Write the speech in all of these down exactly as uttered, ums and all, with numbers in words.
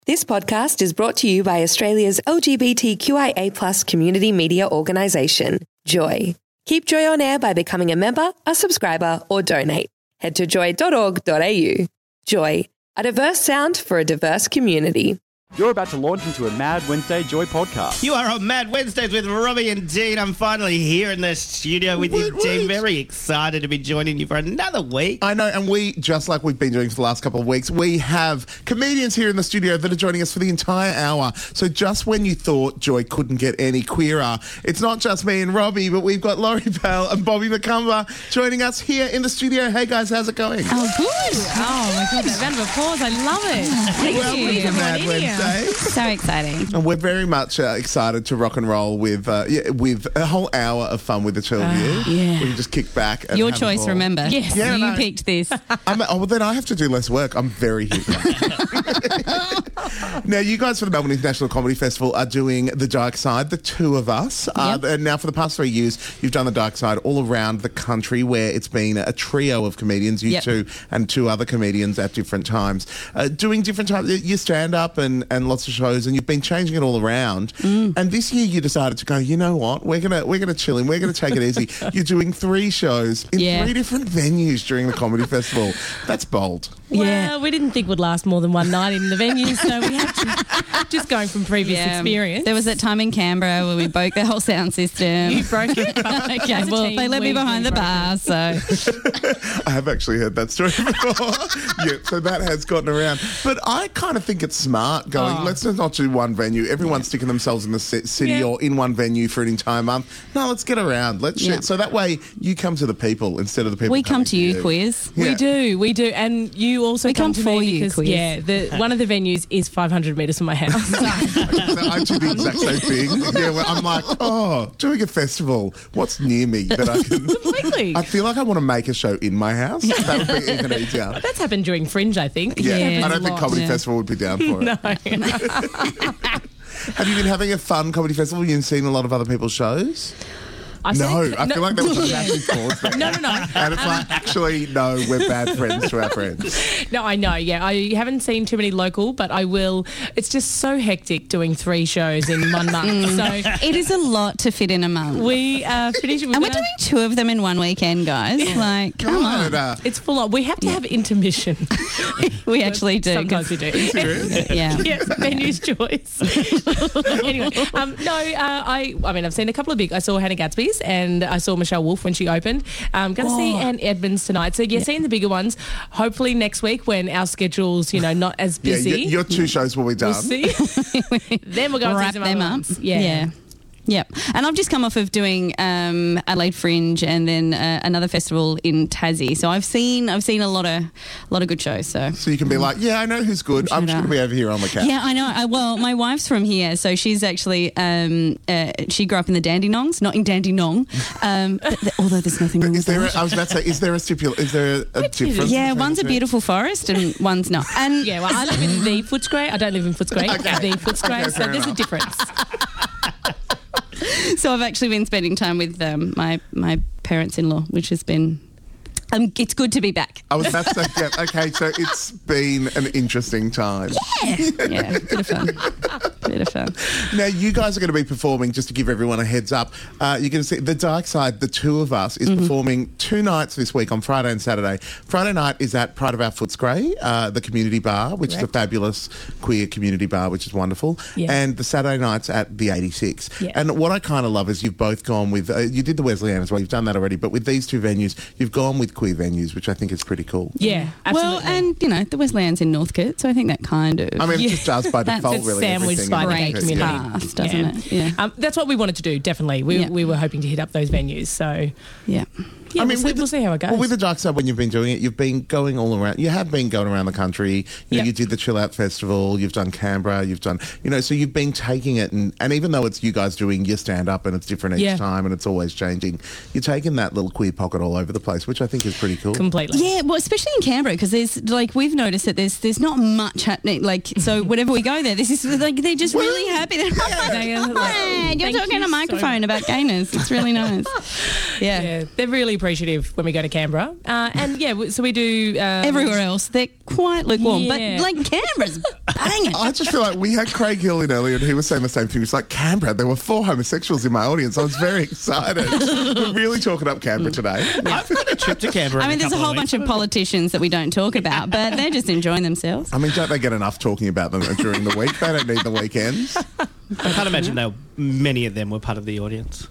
This podcast is brought to you by Australia's L G B T Q I A plus community media organisation, Joy. Keep Joy on air by becoming a member, a subscriber, or donate. Head to joy dot org dot a u. Joy, a diverse sound for a diverse community. You're about to launch into a Mad Wednesday Joy podcast. You are on Mad Wednesdays with Robbie and Dean. I'm finally here in the studio with you, Dean. Very excited to be joining you for another week. I know, and we, just like we've been doing for the last couple of weeks, we have comedians here in the studio that are joining us for the entire hour. So just when you thought Joy couldn't get any queerer, it's not just me and Robbie, but we've got Laurie Bell and Bobby McCumber joining us here in the studio. Hey guys, how's it going? Oh, good. Oh, my God, that round of applause. I love it. Thank Welcome you. to Mad Wednesday. So exciting. And we're very much uh, excited to rock and roll with uh, yeah, with a whole hour of fun with the two of you. Uh, yeah. We can just kick back. And Your have a choice, ball. remember. Yes. Yeah, you no. picked this. I'm, oh, well, then I have to do less work. I'm very hip. Now, you guys for the Melbourne International Comedy Festival are doing The Dark Side, the two of us. Uh, Yep. and now, for the past three years, you've done The Dark Side all around the country, where it's been a trio of comedians, you Yep. two and two other comedians at different times, uh, doing different times. You stand up and, and lots of shows, and you've been changing it all around. Mm. And this year, you decided to go, you know what? We're gonna we're gonna chill in. We're gonna take it easy. You're doing three shows in Yeah. three different venues during the comedy festival. That's bold. Well, Yeah. we didn't think would last more than one night in the venue, so we had to, just going from previous Yeah. experience. There was that time in Canberra where we broke the whole sound system. You broke it. Okay, As a well, team, they let me we- behind we the broke bar, so... I have actually heard that story before. Yeah, so that has gotten around. But I kind of think it's smart going, Oh. let's just not do one venue. Everyone's sticking themselves in the ci- city Yeah. or in one venue for an entire month. No, let's get around. Let's Yeah. share. So that way you come to the people instead of the people We come coming to you, queers. Yeah. We do, we do, and you also We come to for me you, because quiz. yeah, the one of the venues is five hundred metres from my house. So I do the exact same thing. Yeah, where I'm like, oh, doing a festival. What's near me that I can... Completely. I feel like I want to make a show in my house. That would be even easier. That's happened during Fringe, I think. Yeah, Yeah. I Happens don't a think lot. Comedy Yeah. Festival would be down for it. No. Have you been having a fun comedy festival? You've seen a lot of other people's shows? I No, said- I feel like there was a massive pause there. No, no, no. And it's like, actually, no, we're bad friends to our friends. No, I know. Yeah, I haven't seen too many local, but I will. It's just so hectic doing three shows in one month. So It is a lot to fit in a month. we uh, finish. and we're doing two of them in one weekend, guys. Like, come on. God, uh, It's full on. We have to have intermission. We actually do. Sometimes we do. Yeah. Yes, venue's choice. Anyway, um, no, uh, I. I mean, I've seen a couple of big. I saw Hannah Gadsby's, and I saw Michelle Wolf when she opened. I'm going to see Anne Edmonds tonight. So yeah, seeing the bigger ones. Hopefully next week when our schedule's, you know, not as yeah, busy. your, your two shows will be done. We'll see. Then we'll go and see Wrap some them other up. ones. Yeah. Yeah. Yep. And I've just come off of doing um, Adelaide Fringe and then uh, another festival in Tassie. So I've seen I've seen a lot of a lot of good shows. So So you can be like, yeah, I know who's good. I'm just going to be over here on the couch. yeah, I know. I, well, my wife's from here, so she's actually um, uh, she grew up in the Dandenongs, not in Dandenong. Um, but th- although there's nothing wrong Is with there? that. A, I was about to say, is there a stipul? Is there a, a difference? Yeah, between one's the a two? beautiful forest and one's not. And Yeah, well, I live in the Footscray. I don't live in Footscray. Okay. The Footscray. Okay, so fair there's a enough. difference. so I've actually been spending time with um, my my parents-in-law, which has been. Um, it's good to be back. I was about to say, yeah, okay, so it's been an interesting time. Yeah, bit of fun. Bit of fun. Now, you guys are going to be performing, just to give everyone a heads up, uh, you're going to see The Dark Side, the two of us, is Mm-hmm. performing two nights this week on Friday and Saturday. Friday night is at Pride of Our Footscray, uh, the community bar, which is a fabulous queer community bar, which is wonderful. Yeah. And the Saturday night's at the eighty-six. Yeah. And what I kind of love is you've both gone with, uh, you did the Wesleyan as well, you've done that already, but with these two venues, you've gone with queer venues, which I think is pretty cool. Yeah, absolutely. Well, and you know the Wesleyan's in Northcote, so I think that kind of. I mean, Yeah. it just does by That's- default, it's really. sandwiched everything by the in gay it. community. Yeah. Past, doesn't it? Yeah. Um, that's what we wanted to do, definitely. We, Yeah. we were hoping to hit up those venues. So, Yeah. yeah, I mean, we'll, see, with the- we'll see how it goes. Well, with the Dark Side, when you've been doing it, you've been going all around. You have been going around the country. You know, Yep. you did the Chill Out Festival. You've done Canberra. You've done, you know, so you've been taking it, and, and even though it's you guys doing your stand up and it's different each Yeah. time and it's always changing, you're taking that little queer pocket all over the place, which I think is pretty cool. Completely. Yeah, well, especially in Canberra, because there's like we've noticed that there's there's not much happening. Like, so whenever we go there, this is like they're just just really happy. They're They are like, like, you're thank talking you a microphone so about gayness. It's really nice. Yeah. Yeah, they're really appreciative when we go to Canberra. Uh, and yeah, w- so we do... Um, Everywhere else, they're quite lukewarm. Yeah. But like Canberra's banging. I just feel like we had Craig Hill in earlier and he was saying the same thing. He was like, Canberra, there were four homosexuals in my audience. I was very excited. We're really talking up Canberra today. I've got a trip to Canberra. I mean, in there's a couple whole weeks. bunch of politicians that we don't talk about, but they're just enjoying themselves. I mean, don't they get enough talking about them during the week? They don't need the weekends. I can't imagine they were, many of them were part of the audience.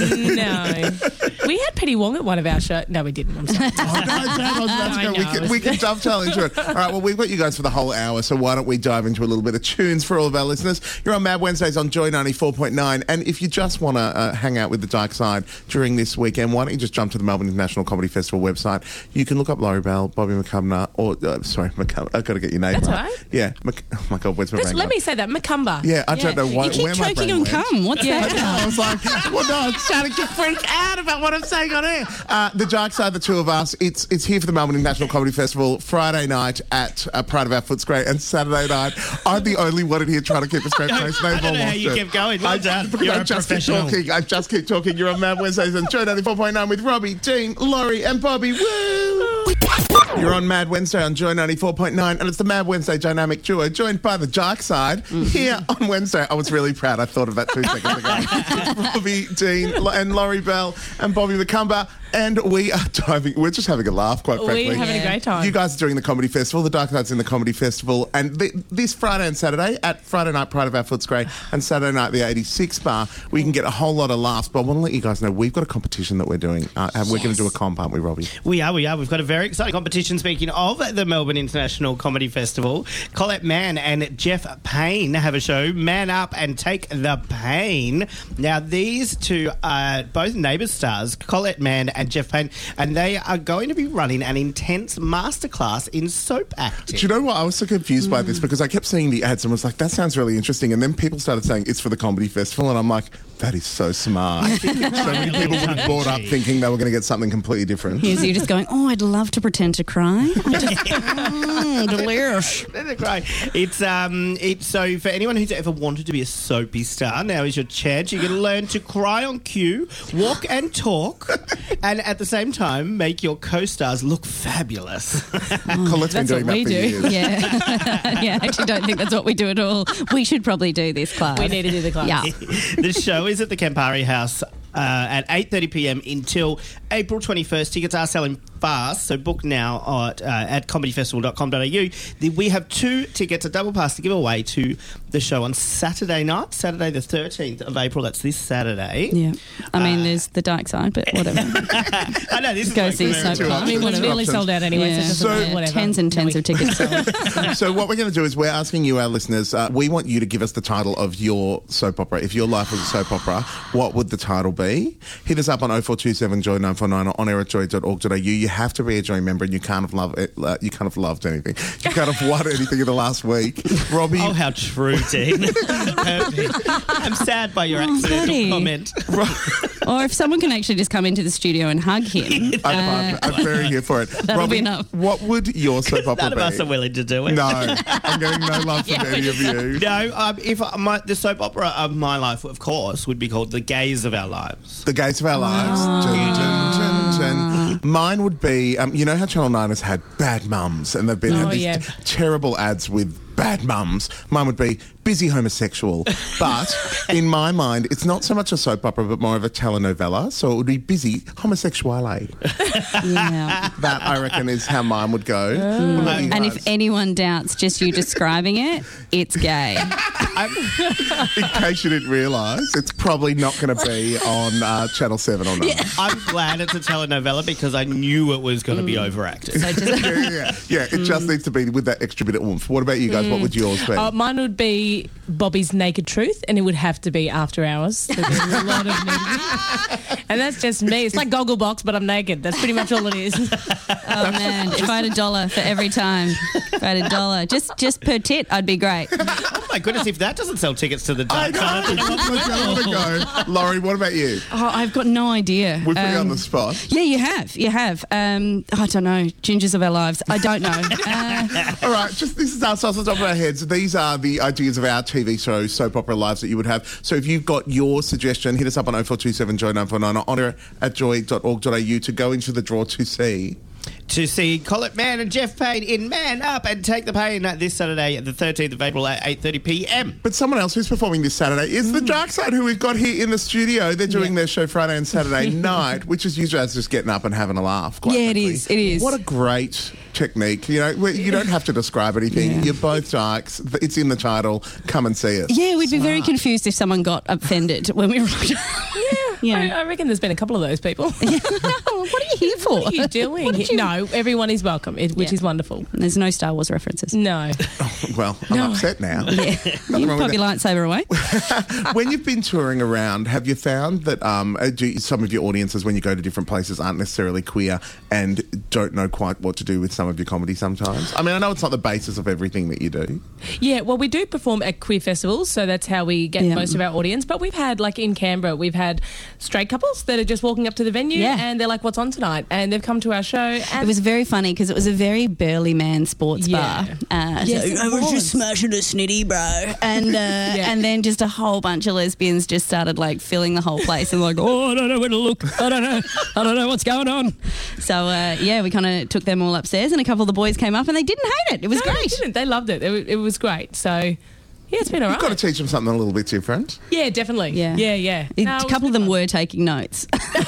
No. We had Petty Wong at one of our shows. No, we didn't. I'm sorry. Oh, no, Dad, I was about to I go. We know. can, we can dovetail into it. All right, well, we've got you guys for the whole hour, so why don't we dive into a little bit of tunes for all of our listeners. You're on Mad Wednesdays on Joy ninety-four point nine, and if you just want to uh, hang out with the dark side during this weekend, why don't you just jump to the Melbourne International Comedy Festival website. You can look up Laurie Bell, Bobby McCumber, or, uh, sorry, McCumber. I've got to get your name That's right. all right. Yeah. Mc, oh, my God, where's my Let's, brain let gone? me say that. Macumber. Yeah, I don't know why, You keep where my choking brain on went. cum. What's Yeah. that? I was like, well, no, I'm starting to freak out about what I'm saying on air. Uh, the Dark Side, the two of us, it's it's here for the Melbourne International Comedy Festival, Friday night at uh, Pride of Our Footscray, and Saturday night, I'm the only one in here trying to keep a straight face. They've I don't all know how lost you it. kept going. Well I, done. because You're I a just keep professional. talking. I just keep talking. You're on Mad Wednesdays on Joy ninety-four point nine with Robbie, Dean, Laurie, and Bobby. Woo! You're on Mad Wednesday on Joy ninety-four point nine, and it's the Mad Wednesday dynamic duo joined by the Dark Side here on Wednesday. I was really proud. I thought of that two seconds ago. It's Robbie, Dean, and Laurie Bell, and Bobby McCumber, and we are diving. We're just having a laugh, quite frankly. We're having a great time. You guys are doing the comedy festival. The Dark Side's in the comedy festival, and th- this Friday and Saturday at Friday night Pride of Our Footscray and Saturday night the eighty-six bar, we can get a whole lot of laughs. But I want to let you guys know we've got a competition that we're doing, uh, and we're going to do a comp, aren't we, Robbie? We are, we are. We've got a very exciting competition. Speaking of the Melbourne International Comedy Festival, Colette Mann and Jeff Payne have a show, Man Up and Take the Pain. Now, these two are both Neighbours stars, Colette Mann and Jeff Payne, and they are going to be running an intense masterclass in soap acting. Do you know what? I was so confused by this because I kept seeing the ads and was like, that sounds really interesting. And then people started saying it's for the comedy festival, and I'm like, that is so smart. So many people would have bought up thinking they were going to get something completely different. Here's you just going, oh, I'd love to pretend to cry. I just, mm, delirious. They're great. It's um, it's so for anyone who's ever wanted to be a soapy star, now is your chance. You can learn to cry on cue, walk and talk, and at the same time make your co-stars look fabulous. Colette's been That's doing what that we for do. years. Yeah. yeah, I actually don't think that's what we do at all. We should probably do this class. We need to do the class. Yeah. The show is at the Campari House uh, at eight thirty p m until April twenty-first. Tickets are selling fast, so book now at, uh, at comedy festival dot com dot a u. The, we have two tickets, a double pass to give away to the show on Saturday night, Saturday the thirteenth of April. That's this Saturday. Yeah. I mean, there's the dark side, but whatever. I know, this is Go like see very- soap two class. I mean, we're Options. nearly sold out anyway, Yeah. so it doesn't So- matter, whatever. Tens and tens No, of tickets sold. So what we're going to do is we're asking you, our listeners, uh, we want you to give us the title of your soap opera. If your life was a soap opera, what would the title be? Hit us up on oh four two seven Joy nine four nine or on air at joy dot org dot a u. You have to be a Joy member and you can't have loved it. Uh, you can't have loved anything. You can't have won anything in the last week. Robbie, Oh, how true, Dean. Perfect. I'm sad by your Oh, accidental buddy. comment. Or if someone can actually just come into the studio and hug him. I'm, uh, I'm very here for it. That'll Robbie, be enough. what would your soap opera None of be? us are willing to do it. No, I'm getting no love from any of you. No, um, if I, my, the soap opera of my life, of course, would be called The Gaze of Our Lives. The gates of our lives. Dun, dun, dun, dun. Mine would be, um, you know how Channel nine has had bad mums and they've been Oh, had these yeah. t- terrible ads with bad mums. Mine would be busy homosexual. But in my mind, it's not so much a soap opera, but more of a telenovela. So it would be busy homosexuale. yeah. That, I reckon, is how mine would go. What about you And guys? if anyone doubts just you describing it, it's gay. In case you didn't realise, it's probably not going to be on uh, Channel seven or nine. I'm glad it's a telenovela because I knew it was going to be overacted. So just, Yeah, yeah, yeah. It just needs to be with that extra bit of oomph. What about you guys? What would yours be? Uh, mine would be Bobby's Naked Truth, and it would have to be after hours. So there's a lot of nudity. And that's just me. It's like Gogglebox, but I'm naked. That's pretty much all it is. oh man, if I had a dollar for every time, if I had a dollar, just just per tit, I'd be great. my goodness, if that doesn't sell tickets to the I dark know. side, I don't know what Let's will. have a go. Laurie, what about you? Oh, I've got no idea. We put you on Um, the spot. Yeah, you have. You have. Um, I don't know. Gingers of our lives. I don't know. Uh, All right, just this is us off the top of our heads. These are the ideas of our T V show, soap opera lives that you would have. So if you've got your suggestion, hit us up on oh four two seven joy nine four nine or honour at joy dot org dot a u to go into the draw to see. To see Colette Mann and Jeff Payne in Man Up and Take the Pain this Saturday, the thirteenth of April at eight thirty p m. But someone else who's performing this Saturday is the Dark Side, who we've got here in the studio. They're doing their show Friday and Saturday night, which is usually just getting up and having a laugh. Quite Yeah, it frankly. is, it is. What a great technique. You know, we- you don't have to describe anything. Yeah. You're both Dykes. It's in the title. Come and see us. yeah, we'd be very confused if someone got offended when we wrote. Yeah, Yeah. I, I reckon there's been a couple of those people. No, what are you here for? What are you doing? What did you- No, everyone is welcome, it, which Yeah. is wonderful. There's no Star Wars references. No. Well, I'm No. upset now. Yeah, you wrong pop with your lightsaber away. When you've been touring around, have you found that um, uh, do some of your audiences, when you go to different places, aren't necessarily queer and don't know quite what to do with some of your comedy sometimes? I mean, I know it's not the basis of everything that you do. Yeah, well, we do perform at queer festivals, so that's how we get Yeah. most of our audience. But we've had, like in Canberra, we've had straight couples that are just walking up to the venue Yeah. and they're like, "What's on tonight?" And they've come to our show. And It was very funny because it was a very burly man sports Yeah. bar. Uh, Yes, so it I was was. just smashing a snitty, bro. And uh, and then just a whole bunch of lesbians just started like filling the whole place and like, oh, I don't know where to look. I don't know. I don't know what's going on. So uh, yeah, we kind of took them all upstairs and a couple of the boys came up and they didn't hate it. It was No, they great. didn't. They loved it. It, wa- it was great. So yeah, it's been all You've right. got to teach them something a little bit different. Yeah, definitely. Yeah. yeah, yeah. It- No, it a was couple of good them fun. were taking notes.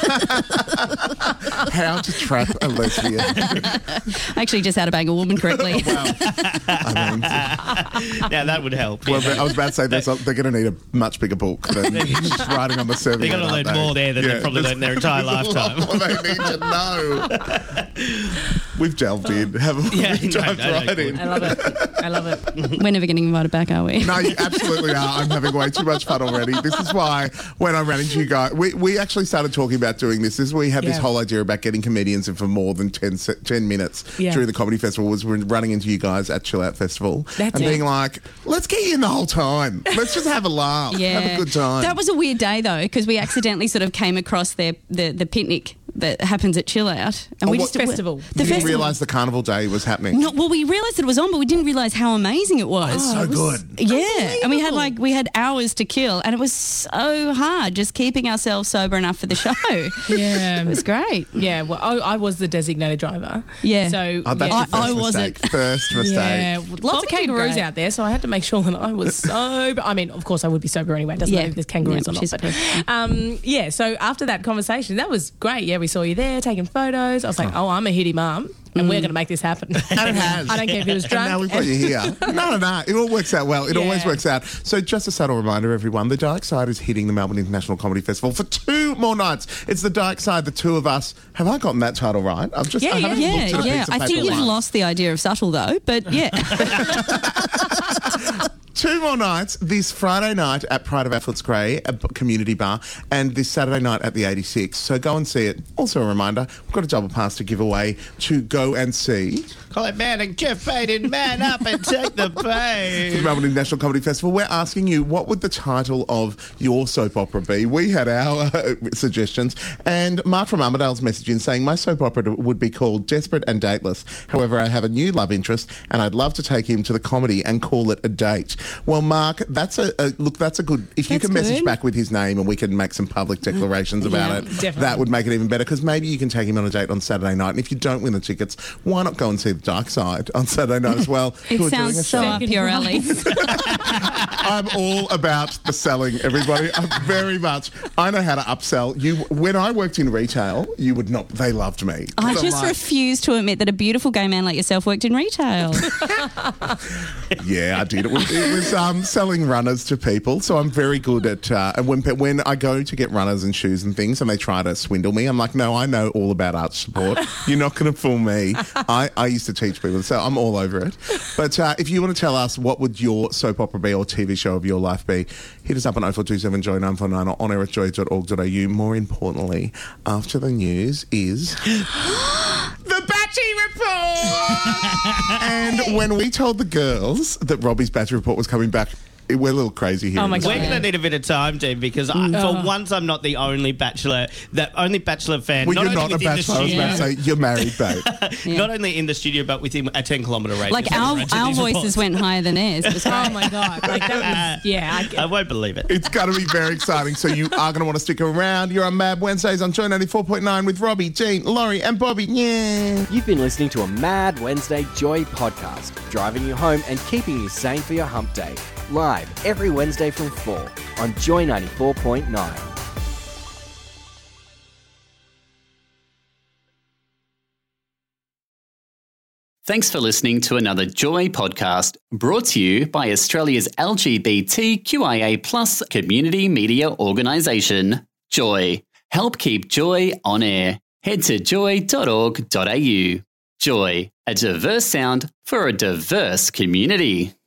How to trap a lesbian. I actually just had to bang a woman correctly. I mean, Now, that would help. well, I was about to say there's a- they're going to need a much bigger book than just writing on the service. They're gonna learn more there than they've probably learned their entire lifetime. What they need to know. We've delved in, haven't we? Yeah, We've no, dived no, no, right good. in. I love it. I love it. We're never getting invited back, are we? No, you absolutely are. I'm having way too much fun already. This is why when I ran into you guys, we, we actually started talking about doing this. This is we had this Yeah. whole idea about getting comedians in for more than ten, se- ten minutes Yeah. during the comedy festival. Was we're running into you guys at Chill Out Festival That's and it. being like, let's get you in the whole time. Let's just have a laugh, Yeah, have a good time. That was a weird day though, because we accidentally sort of came across their the, the picnic that happens at Chill Out, and Oh, we what- just Festival. The you didn't festival. realise the carnival day was happening. No, well, we realised that it was on, but we didn't realise how amazing it was. It's so good. Yeah, and we had like we had hours to kill, and it was so hard just keeping ourselves sober enough for the show. Yeah. It was great. Yeah, well, I, I was the designated driver. Yeah. So Oh, that's yeah. your first I mistake. wasn't. First mistake. Yeah, lots of Bobby did kangaroos great. out there, so I had to make sure that I was sober. I mean, of course, I would be sober anyway. It doesn't Yeah. matter if there's kangaroos Yeah, or not. she's But, perfect. um, yeah, so after that conversation, that was great. Yeah, we saw you there taking photos. I was like, oh, I'm a hitty mum, and we're going to make this happen. And it has. I don't care if he was drunk. And now we've got you here. No, no, no. It all works out well. It Yeah. always works out. So just a subtle reminder, everyone, the Dark Side is hitting the Melbourne International Comedy Festival for two more nights. It's the Dark Side, the two of us. Have I gotten that title right? I've just Yeah, I yeah, haven't looked Yeah, at a yeah. piece of I think paper you've once. lost the idea of subtle though, but yeah. Two more nights, this Friday night at Pride of our Footscray, a b- community bar, and this Saturday night at the eighty-six. So go and see it. Also a reminder, we've got a double pass to give away to go and see Colette Mann and Jeff Payne in Man Up and Take the the Pain. Melbourne International Comedy Festival. We're asking you, what would the title of your soap opera be? We had our uh, suggestions, and Mark from Armadale's message in saying, my soap opera would be called Desperate and Dateless. However, I have a new love interest, and I'd love to take him to the comedy and call it a date. Well, Mark, that's a, a look. That's a good. If you That's can message good. back with his name, and we can make some public declarations about Yeah, it, definitely. that would make it even better. Because maybe you can take him on a date on Saturday night, and if you don't win the tickets, why not go and see the Dark Side on Saturday night as well? It who are doing a sounds so show. up your alley. I'm all about the selling, everybody. I'm very much. I know how to upsell. You, when I worked in retail, you would not. They loved me. I So just I'm like, refuse to admit that a beautiful gay man like yourself worked in retail. yeah, I did. It was, it was um, selling runners to people. So I'm very good at. Uh, and when pe- when I go to get runners and shoes and things, and they try to swindle me, I'm like, no, I know all about arch support. You're not going to fool me. I, I used to teach people, so I'm all over it. But uh, if you want to tell us what would your soap opera be or T V show of your life be, hit us up on oh four two seven joy nine four nine or on air at joy dot org dot a u. More importantly, after the news is the Batchy Report. And when we told the girls that Robbie's Batchy Report was coming back, we're a little crazy here. Oh in my the God. We're studio. going to need a bit of time, Dean, because I, Oh. for once I'm not the only Bachelor, the only Bachelor fan. Well, not you're only not a within the bachelor. I was studio, about to say you're married, babe. not only in the studio, but within a ten kilometre radius. Like of our, where our these voices reports. went higher than theirs. It was Oh great. my God. Like that was, yeah. I, I won't believe it. It's going to be very exciting. So you are going to want to stick around. You're on Mad Wednesdays on Joy ninety-four point nine with Robbie, Jean, Laurie, and Bobby. Yeah. You've been listening to a Mad Wednesday Joy podcast, driving you home and keeping you sane for your hump day. Live every Wednesday from four on Joy ninety-four point nine. Thanks for listening to another Joy podcast brought to you by Australia's L G B T Q I A plus community media organisation, Joy. Help keep Joy on air. Head to joy dot org dot a u. Joy, a diverse sound for a diverse community.